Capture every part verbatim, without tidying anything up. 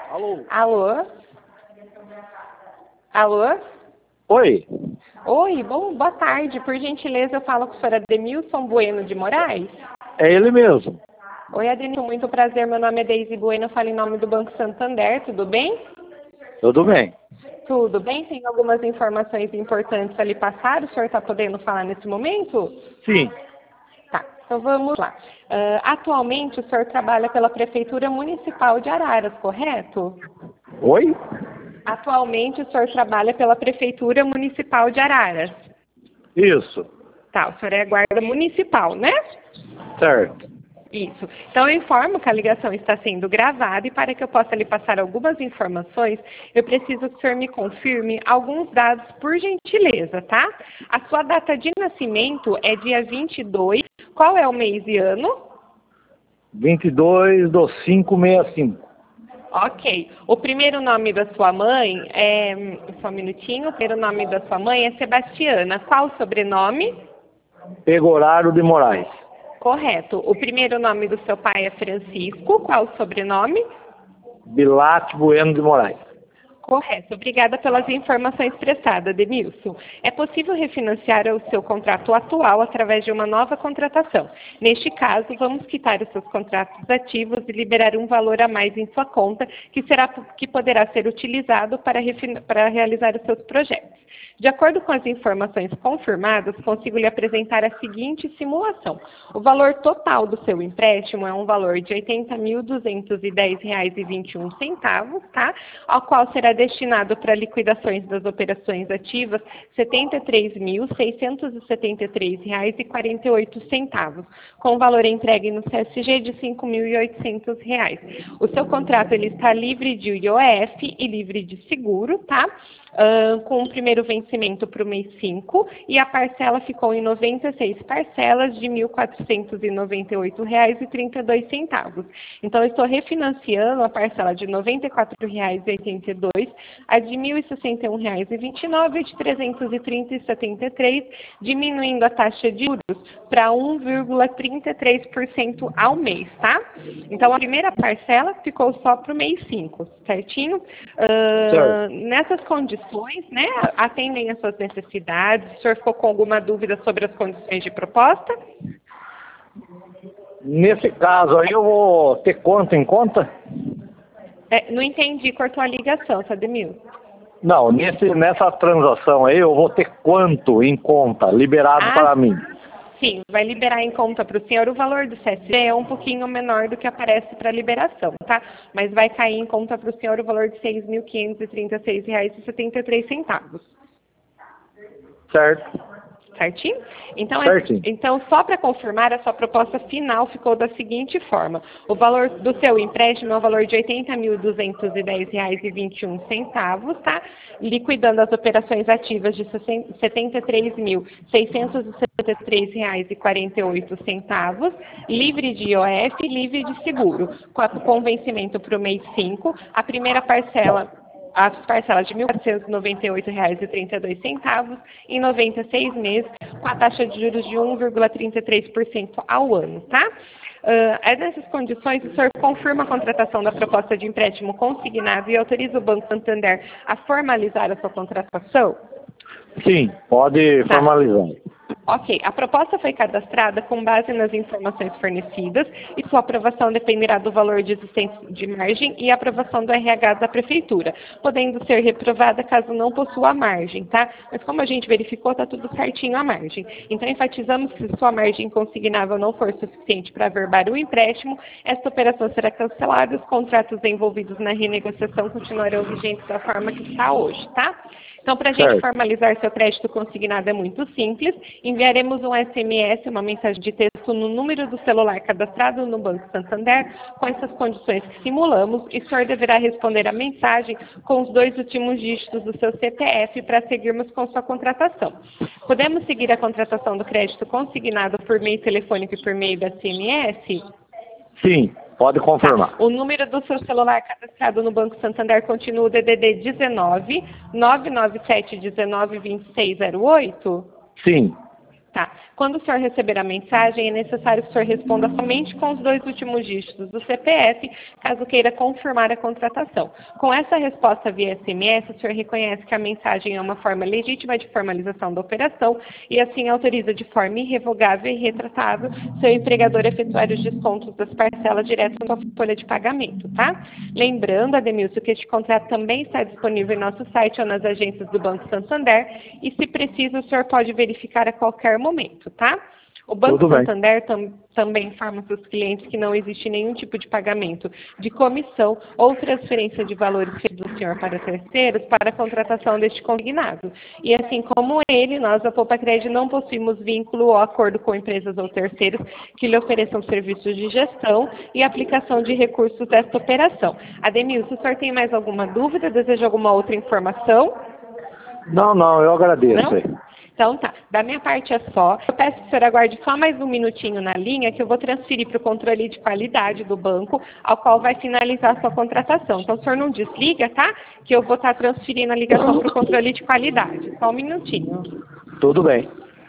Alô? Alô? Alô? Oi? Oi, bom, boa tarde. Por gentileza, eu falo com o senhor Ademilson Bueno de Moraes. É ele mesmo. Oi, Ademilson, muito prazer. Meu nome é Deise Bueno, eu falo em nome do Banco Santander, tudo bem? Tudo bem. Tudo bem? Tem algumas informações importantes a lhe passar, o senhor está podendo falar nesse momento? Sim. Tá, então vamos lá. Uh, atualmente, o senhor trabalha pela Prefeitura Municipal de Araras, correto? Oi? Atualmente, o senhor trabalha pela Prefeitura Municipal de Araras. Isso. Tá, o senhor é guarda municipal, né? Certo. Isso. Então, eu informo que a ligação está sendo gravada e para que eu possa lhe passar algumas informações, eu preciso que o senhor me confirme alguns dados por gentileza, tá? A sua data de nascimento é dia vinte e dois. Qual é o mês e ano? vinte e dois do cinco sessenta e cinco. Ok. O primeiro nome da sua mãe é... Só um minutinho. O primeiro nome da sua mãe é Sebastiana. Qual o sobrenome? Pegoraro de Moraes. Correto. O primeiro nome do seu pai é Francisco. Qual o sobrenome? Bilate Bueno de Moraes. Correto. Obrigada pelas informações prestadas, Demilson. É possível refinanciar o seu contrato atual através de uma nova contratação. Neste caso, vamos quitar os seus contratos ativos e liberar um valor a mais em sua conta, que, será, que poderá ser utilizado para, refin, para realizar os seus projetos. De acordo com as informações confirmadas, consigo lhe apresentar a seguinte simulação. O valor total do seu empréstimo é um valor de oitenta mil duzentos e dez reais e vinte e um centavos, tá? Ao qual será destinado para liquidações das operações ativas setenta e três mil seiscentos e setenta e três reais e quarenta e oito centavos, com valor entregue no C S G de cinco mil e oitocentos reais. O seu contrato ele está livre de I O F e livre de seguro, tá? Uh, com o primeiro vencimento para o mês cinco e a parcela ficou em noventa e seis parcelas de mil quatrocentos e noventa e oito reais e trinta e dois centavos. Então, eu estou refinanciando a parcela de noventa e quatro reais e oitenta e dois centavos, a de mil e sessenta e um reais e vinte e nove centavos e de trezentos e trinta reais e setenta e três centavos, diminuindo a taxa de juros para um vírgula trinta e três por cento ao mês, tá? Então, a primeira parcela ficou só para o mês cinco, certinho? Uh, Certo. Nessas condições, né, atendem às suas necessidades. O senhor ficou com alguma dúvida sobre as condições de proposta? Nesse caso aí eu vou ter quanto em conta? É, não entendi, cortou a ligação, Sademil. Não, nesse, nessa transação aí eu vou ter quanto em conta liberado Ah, para mim? sim, vai liberar em conta para o senhor. O valor do C S G é um pouquinho menor do que aparece para liberação, tá? Mas vai cair em conta para o senhor o valor de seis mil quinhentos e trinta e seis reais e setenta e três centavos. Certo. Certinho? Então, Certinho. é, então só para confirmar, a sua proposta final ficou da seguinte forma. O valor do seu empréstimo é o valor de oitenta mil duzentos e dez reais e vinte e um centavos, tá? Liquidando as operações ativas de setenta e três mil seiscentos e setenta e três reais e quarenta e oito centavos, livre de I O F e livre de seguro, com, a, com vencimento para o mês cinco, a primeira parcela as parcelas de mil quatrocentos e noventa e oito reais e trinta e dois centavos em noventa e seis meses, com a taxa de juros de um vírgula trinta e três por cento ao ano, tá? Uh, é nessas condições, o senhor confirma a contratação da proposta de empréstimo consignado e autoriza o Banco Santander a formalizar a sua contratação? Sim, pode Tá. formalizar. Ok, a proposta foi cadastrada com base nas informações fornecidas e sua aprovação dependerá do valor de existência de margem e aprovação do R H da Prefeitura, podendo ser reprovada caso não possua margem, tá? Mas como a gente verificou, está tudo certinho a margem. Então, enfatizamos que se sua margem consignável não for suficiente para averbar o empréstimo, esta operação será cancelada e os contratos envolvidos na renegociação continuarão vigentes da forma que está hoje, tá? Então, para a gente Certo. formalizar seu crédito consignado é muito simples. Enviaremos um S M S, uma mensagem de texto no número do celular cadastrado no Banco Santander, com essas condições que simulamos, e o senhor deverá responder a mensagem com os dois últimos dígitos do seu C P F para seguirmos com sua contratação. Podemos seguir a contratação do crédito consignado por meio telefônico e por meio da S M S? Sim, pode confirmar. Tá. O número do seu celular cadastrado no Banco Santander continua o D D D dezenove, nove nove sete um nove, dois seis zero oito? Sim. Tá. Quando o senhor receber a mensagem, é necessário que o senhor responda somente com os dois últimos dígitos do C P F, caso queira confirmar a contratação. Com essa resposta via S M S, o senhor reconhece que a mensagem é uma forma legítima de formalização da operação e assim autoriza de forma irrevogável e retratável seu empregador a efetuar os descontos das parcelas direto na sua folha de pagamento, tá? Lembrando, Ademilson, que este contrato também está disponível em nosso site ou nas agências do Banco Santander e, se preciso, o senhor pode verificar a qualquer momento, tá? O Banco Tudo bem. Santander tam, também informa seus clientes que não existe nenhum tipo de pagamento de comissão ou transferência de valores do senhor para terceiros para a contratação deste consignado. E assim como ele, nós, a Poupa Crédito, não possuímos vínculo ou acordo com empresas ou terceiros que lhe ofereçam serviços de gestão e aplicação de recursos desta operação. Ademilson, o senhor tem mais alguma dúvida? Deseja alguma outra informação? Não, não, eu agradeço. Não? Então tá, da minha parte é só. Eu peço que o senhor aguarde só mais um minutinho na linha, que eu vou transferir para o controle de qualidade do banco, ao qual vai finalizar a sua contratação. Então o senhor não desliga, tá? Que eu vou estar transferindo a ligação para o controle de qualidade. Só um minutinho. Tudo bem.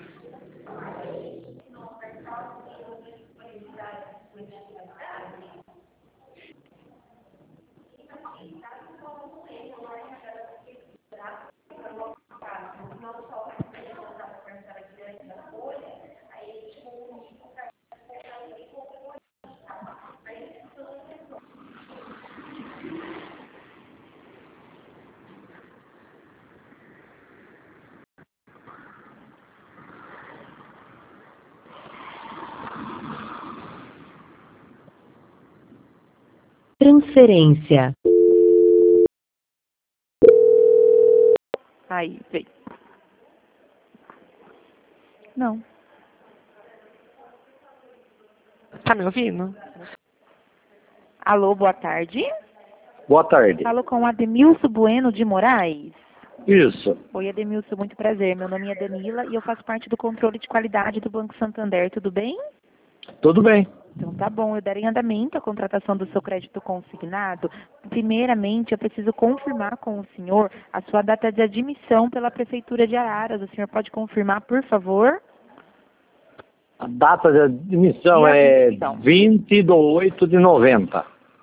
Transferência. Aí, vem. Não. Tá me ouvindo? Alô, boa tarde. Boa tarde. Falo com Ademilson Bueno de Moraes. Isso. Oi, Ademilson, muito prazer. Meu nome é Danila e eu faço parte do controle de qualidade do Banco Santander. Tudo bem? Tudo bem. Então tá bom, eu darei andamento à contratação do seu crédito consignado. Primeiramente, eu preciso confirmar com o senhor a sua data de admissão pela Prefeitura de Araras. O senhor pode confirmar, por favor? A data de admissão De é admissão. vinte de oito de noventa.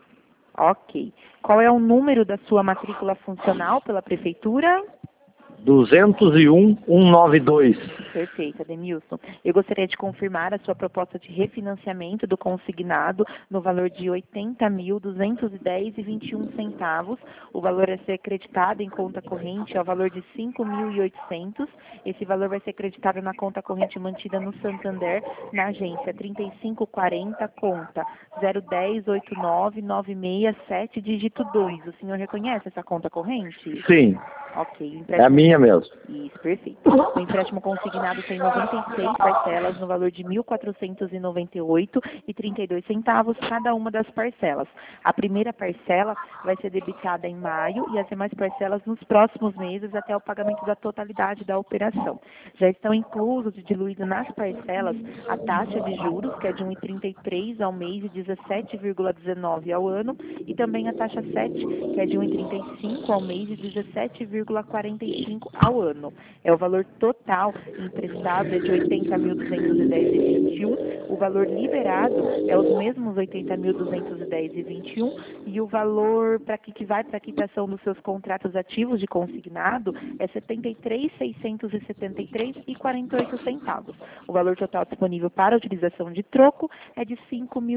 Ok. Qual é o número da sua matrícula funcional pela Prefeitura? duzentos e um, cento e noventa e dois. Perfeito, Ademilson. Eu gostaria de confirmar a sua proposta de refinanciamento do consignado no valor de oitenta mil duzentos e dez reais e vinte e um centavos. O valor a ser creditado em conta corrente é o valor de cinco mil e oitocentos. Esse valor vai ser creditado na conta corrente mantida no Santander, na agência trinta e cinco quarenta, conta zero dez oito nove nove seis sete, dígito dois. O senhor reconhece essa conta corrente? Sim, Ok. é a minha mesmo. Isso, perfeito. O empréstimo consignado tem noventa e seis parcelas no valor de mil quatrocentos e noventa e oito reais e trinta e dois centavos cada uma das parcelas. A primeira parcela vai ser debitada em maio e as demais parcelas nos próximos meses até o pagamento da totalidade da operação. Já estão inclusos e diluídos nas parcelas a taxa de juros, que é de um vírgula trinta e três ao mês e dezessete vírgula dezenove ao ano, e também a taxa sete, que é de um vírgula trinta e cinco ao mês e dezessete vírgula quarenta e cinco ao ano. É o valor total emprestado é de oitenta mil duzentos e dez reais e vinte e um. O valor liberado é os mesmos oitenta mil duzentos e dez reais e vinte e um. E o valor para que, que vai para a quitação dos seus contratos ativos de consignado é setenta e três mil seiscentos e setenta e três reais e quarenta e oito centavos. O valor total disponível para a utilização de troco é de cinco mil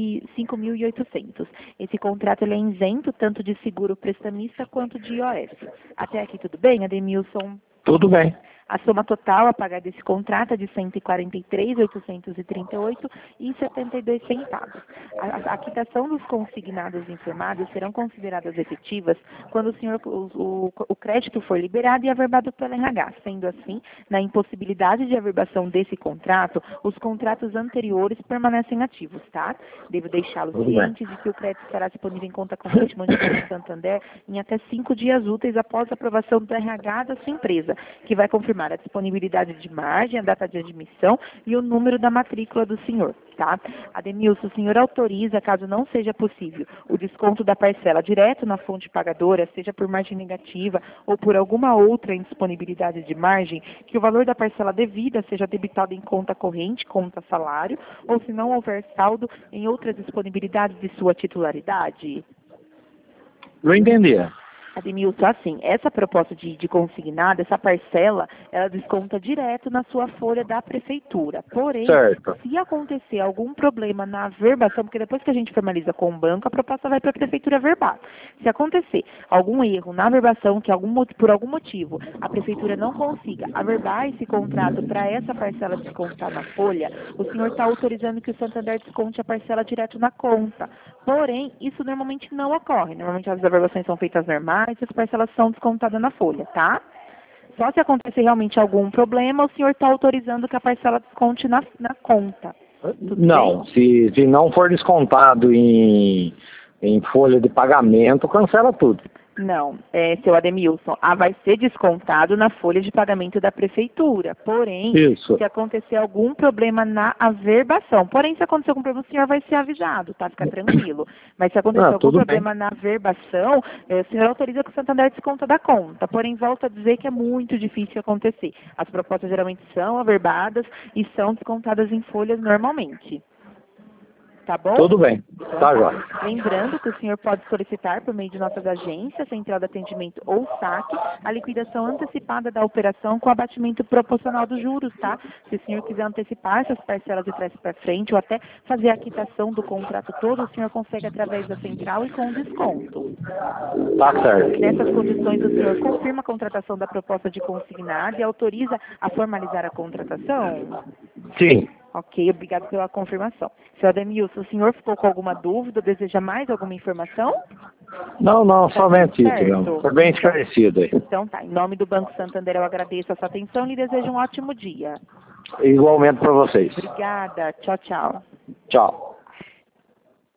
e oitocentos. Esse contrato ele é isento tanto de seguro prestamista quanto de I O F. Até aqui tudo bem, Ademilson? Tudo bem. A soma total a pagar desse contrato é de cento e quarenta e três mil oitocentos e trinta e oito reais e setenta e dois centavos. A, a, a quitação dos consignados informados serão consideradas efetivas quando o, senhor, o, o, o crédito for liberado e averbado pela R H. Sendo assim, na impossibilidade de averbação desse contrato, os contratos anteriores permanecem ativos, tá? Devo deixá-los cientes de que o crédito estará disponível em conta corrente mantida no Santander em até cinco dias úteis após a aprovação do R H da sua empresa, que vai confirmar confirmar a disponibilidade de margem, a data de admissão e o número da matrícula do senhor, tá? Ademilson, o senhor autoriza, caso não seja possível, o desconto da parcela direto na fonte pagadora, seja por margem negativa ou por alguma outra indisponibilidade de margem, que o valor da parcela devida seja debitado em conta corrente, conta salário, ou se não houver saldo em outras disponibilidades de sua titularidade? Não entendi. Ademilson, assim, essa proposta de, de consignado, essa parcela, ela desconta direto na sua folha da prefeitura. Porém, Certo. se acontecer algum problema na verbação, porque depois que a gente formaliza com o banco, a proposta vai para a prefeitura verbar. Se acontecer algum erro na verbação, que algum, por algum motivo a prefeitura não consiga averbar esse contrato para essa parcela descontar na folha, o senhor está autorizando que o Santander desconte a parcela direto na conta. Porém, isso normalmente não ocorre. Normalmente as averbações são feitas normais, as parcelas são descontadas na folha, tá? Só se acontecer realmente algum problema, o senhor está autorizando que a parcela desconte na, na conta. Tudo Não, se, se não for descontado em, em folha de pagamento, cancela tudo. Não, é, seu Ademilson, ah, vai ser descontado na folha de pagamento da prefeitura. Porém, Isso. se acontecer algum problema na averbação, porém, se acontecer algum problema, o senhor vai ser avisado, tá? Fica tranquilo. Mas se acontecer Ah, algum tudo problema bem. na averbação, é, o senhor autoriza que o Santander desconta da conta. Porém, volto a dizer que é muito difícil acontecer. As propostas geralmente são averbadas e são descontadas em folhas normalmente. Tá bom? Tudo bem. Então, Tá, Joia. lembrando que o senhor pode solicitar, por meio de nossas agências, Central de Atendimento ou saque, a liquidação antecipada da operação com abatimento proporcional dos juros, tá? Se o senhor quiser antecipar essas parcelas de trás para frente ou até fazer a quitação do contrato todo, o senhor consegue através da Central e com desconto. Tá certo. Nessas condições, o senhor confirma a contratação da proposta de consignado e autoriza a formalizar a contratação? Sim. Ok, obrigado pela confirmação. Seu Ademilson, o senhor ficou com alguma dúvida? Deseja mais alguma informação? Não, não, Tá somente tudo isso, certo. não. Foi bem esclarecido aí. Então tá, em nome do Banco Santander eu agradeço a sua atenção e desejo um ótimo dia. Igualmente para vocês. Obrigada, tchau, tchau. Tchau.